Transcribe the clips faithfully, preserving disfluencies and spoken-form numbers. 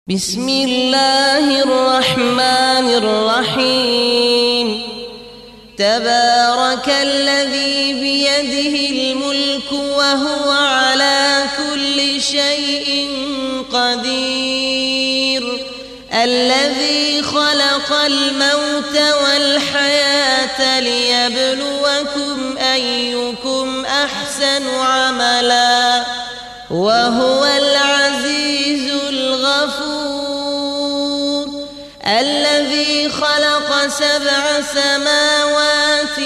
بسم الله الرحمن الرحيم. تبارك الذي بيده الملك وهو على كل شيء قدير، الذي خلق الموت والحياة ليبلوكم أيكم أحسن عملا، وهو العزيز الغفور، الذي خلق سبع سماوات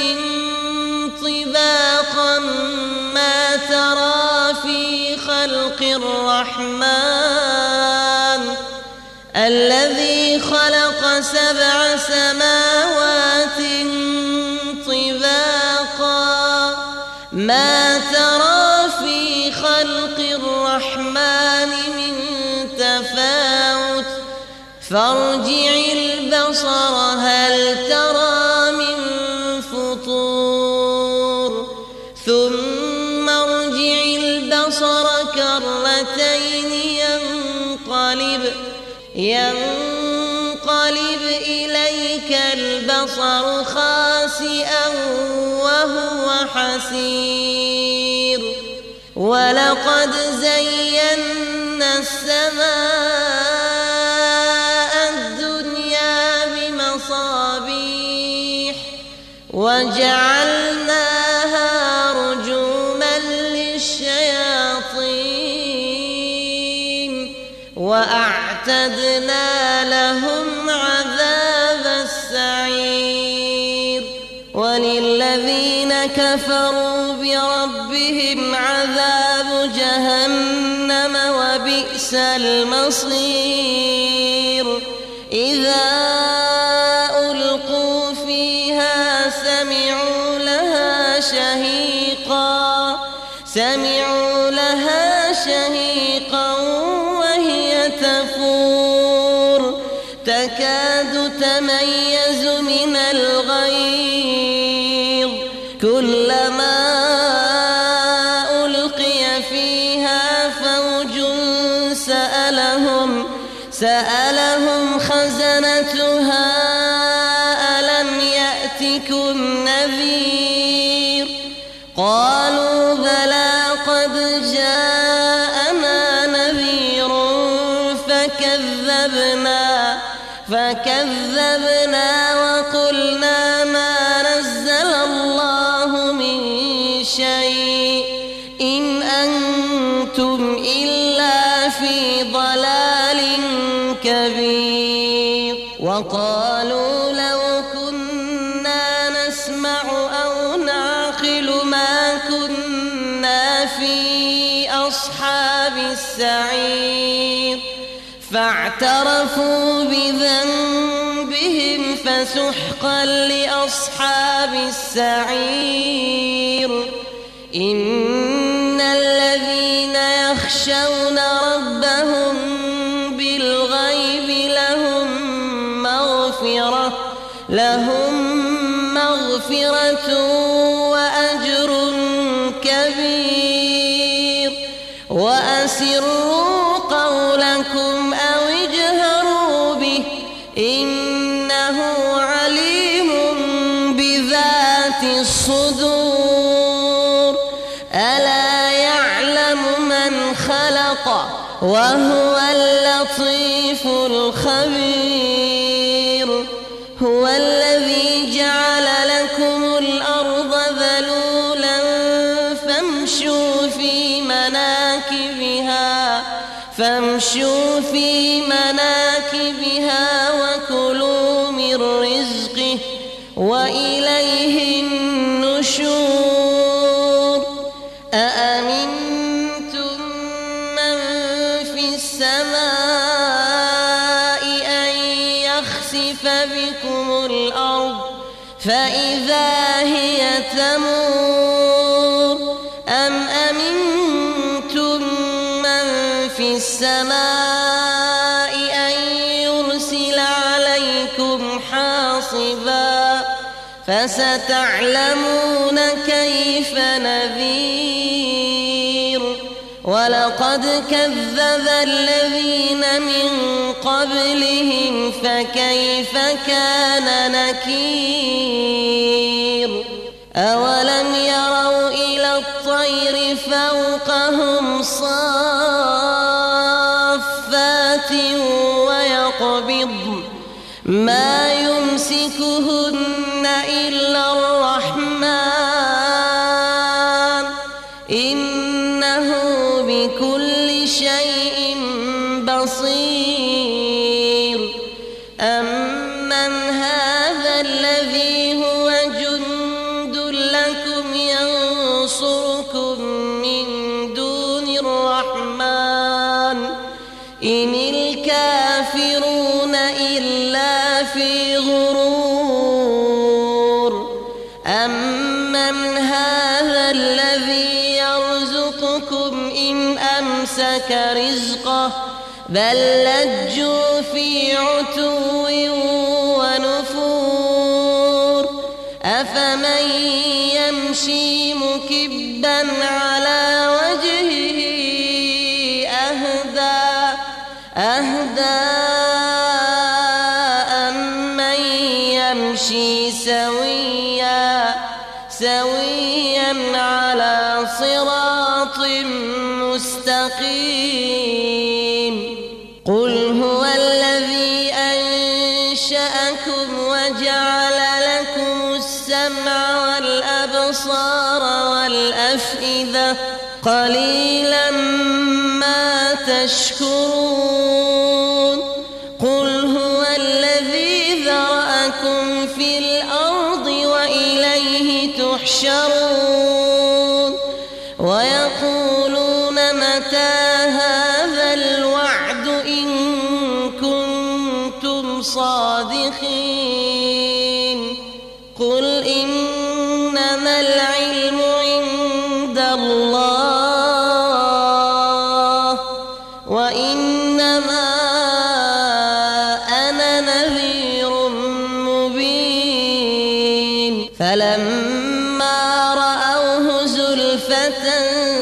طباقا ما ترى في خلق الرحمن الذي خلق سبع سماوات طباقا ما ترى في خلق الرحمن من تفاوت، فارجع البصر هل ترى من فطور، ثم ارجع البصر كرتين ينقلب ينقلب إليك البصر خاسئا وهو حسير، ولقد زينا السماء الدنيا بمصابيح وجعلناها رجوما للشياطين، وأعتدنا لهم عذاب السعير، وللذين كفروا بربهم عذاب جهنم وبئس المصير. إذا ألقوا فيها سمعوا لها شهيقا سمعوا لها شهيقا وهي تفور، تكاد تميز من الغيظ، كلما ألقي فيها فوج سألهم سألهم خزنتها ألم يأتكم نذير، قالوا بلى قد جاءنا نذير فكذبنا فكذبنا وقلنا ما نزل الله من شيء إن أنتم إلا في ضلال كبير. وقالوا لو كنا نسمع أو نعقل ما كنا في أصحاب السعير، فاعترفوا بذنبهم فسحقا لأصحاب السعير. إن الذين يخشون ربهم بالغيب لهم مغفرة لهم مغفرة وأجر كبير. وأسروا قولكم أو اجهروا به إنه عليم بذات الصدور، ألا يعلم من خلق وهو اللطيف الخبير. هو الذي جعل لكم الأرض ذلولا فامشوا في مناكبها فامشوا في مناكبها وكلوا من رزقه وإليه النشور. أأمنتم من في السماء أن يخسف بكم الأرض فإذا هي تمور، أم أمنتم من في السماء أن يرسل عليكم حاصبا، فستعلمون كيف نذير. ولقد كذب الذين من قبلهم فكيف كان نكير أولم يروا إلى الطير فوقهم صافات ويقبضن ما يمسكهن إلا الرحمن إنه بكل شيء بصير أمن هذا الذي هو جند لكم ينصركم من دون الرحمن إن الكافرون إلا في غرور أمن هذا الذي يرزقكم إن أمسك رزقه بل لجوا في عتو ونفور أفمن يمشي مكبا على وجهه أهدى أهدى أمن يمشي سويا سويا على صراط مستقيم قل هو الذي أنشأكم وجعل لكم السمع والأبصار والأفئدة قليلا ما تشكرون قل هو الذي ذرأكم في الأرض وإليه تحشرون ويقولون متى هذا الوعد إن كنتم صادقين قل إنما العلم عند الله وإنما أنا نذير مبين فلما رأوه زلفة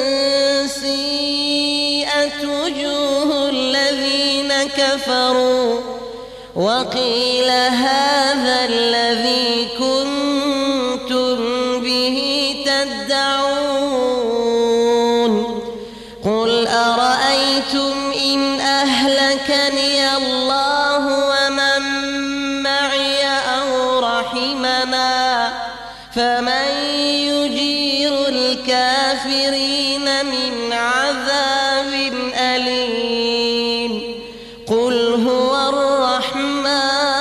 سيئت وجوه الذين كفروا وقيل هذا الذي كنتم به تدعون قل أرأيتم إن أهلكني الله ومن معي أو رحمنا فمن يجير الكافرين من عذاب أليم قل هو الرحمن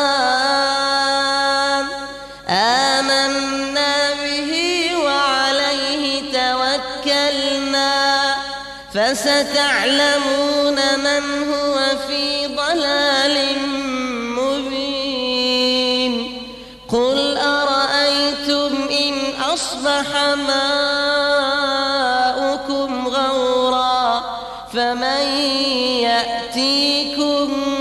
آمنا به وعليه توكلنا فستعلمون من هو في ضلال مبين قل أرأيتم إن أصبح ماؤكم غورا فمن يأتيكم